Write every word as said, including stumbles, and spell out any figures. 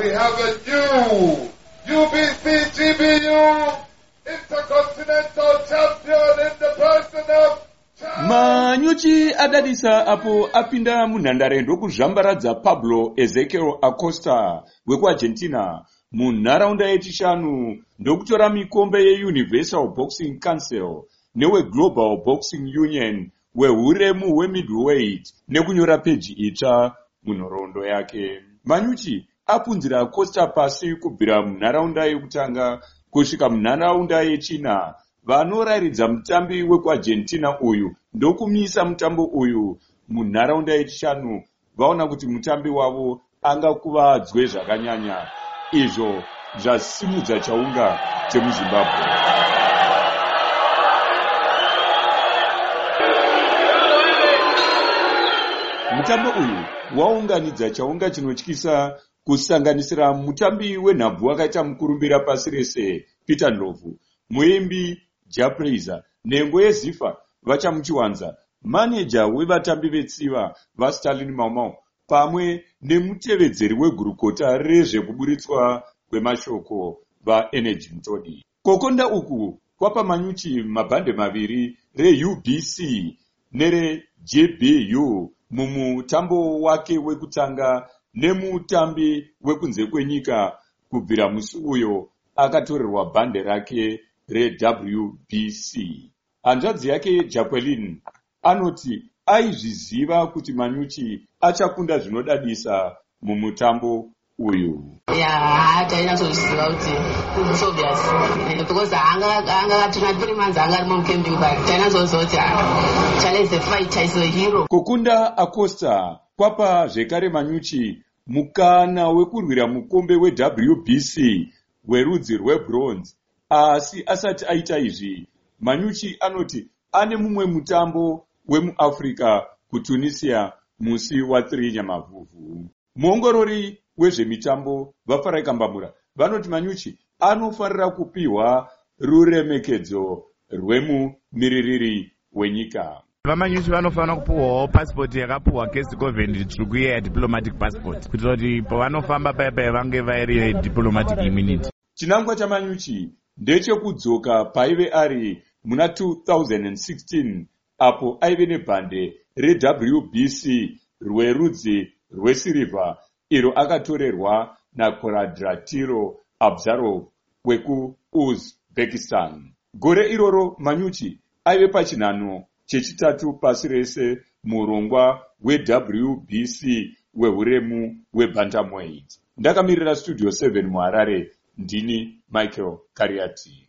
we have a new U B C G B U Intercontinental Champion in the person of Manyuchi adadisa apo apinda munhandare ndokuzvambaradza Pablo Ezequiel Acosta wekuArgentina munharaunda yechishanu ndokutora mikombe yeUniversal Boxing Council neweGlobal Boxing Union wehuremu hwemiddleweight nekunyora peji itsva munhoroondo yake. Manyuchi apunzira Acosta pasi kubvira munharaunda yekutanga kusvika munharaunda yechina. Vanoraridza mutambi wekuArgentina uyu ndokumisa mutambo uyu munharaunda yechishanu vaona kuti mutambi wavo angakuvadzwe zvakanyanya, izvo zvasimudza chaunga chemuZimbabwe. Mutambo uyu waunganidza chaunga chinotyisa kusanganisira mutambi wenhabvu wakaita mukurumbira pasi rese Peter Ndlovu, muimbi Japraiser, nhengo yeZifa vachamuchiwanza, maneja wevatambi vetsiva vaStalin Maumau pamwe nemutevedzeri wegurukota rezvekuburitswa kwemashoko vaEnergy Mtodi. Kokonda uku kwapa Manyuchi mabhande maviri reU B C nereJ B U mumutambo wake wekutanga nemutambi wekunze kwenyika kubvira musi uyo akatorerwa bhande rake reW B C. Hanzvadzi yake Jacqueline anoti aizviziva kuti Manyuchi achakunda zvinodadisa mumutambo uyu. Yeah, taina soziva kuti it's obvious because anga anga tuna three months anga ari mukembi but taina sozoti challenge the fighter is a hero. Kukunda Acosta kwapa zvekare Manyuchi mukana wekurwira mukombe weW B C werudzi rwebronze. Asi asati aita izvi, Manyuchi anoti ane mumwe mutambo wemuAfrica kuTunisia musi wa three Nyamavhuvhu. Muongorori wezvemitambo vaFarai Kambamura vanoti Manyuchi anofarira kupiwa ruremekedzo rwemumiririri wenyika. Vamanyuchi vanofanira kupuwawo passport yakapuwa guest government tsvuku ya diplomatic passport kuitira kuti pavanofamba paya vange vairi diplomatic immunity. Chinangwa chaManyuchi ndechekudzoka paive ari muna two thousand sixteen apo aive nebhande reW B C rwerudzi rwesirivha iro akatorerwa naKoradratiro Abzarov wekuUzbekistan. Gore iroro Manyuchi aive pachinhano chechitatu pasi rese murongwa weW B C wehuremu webantamweight. Ndakamirira Studio seven muHarare, ndini Michael Kariati.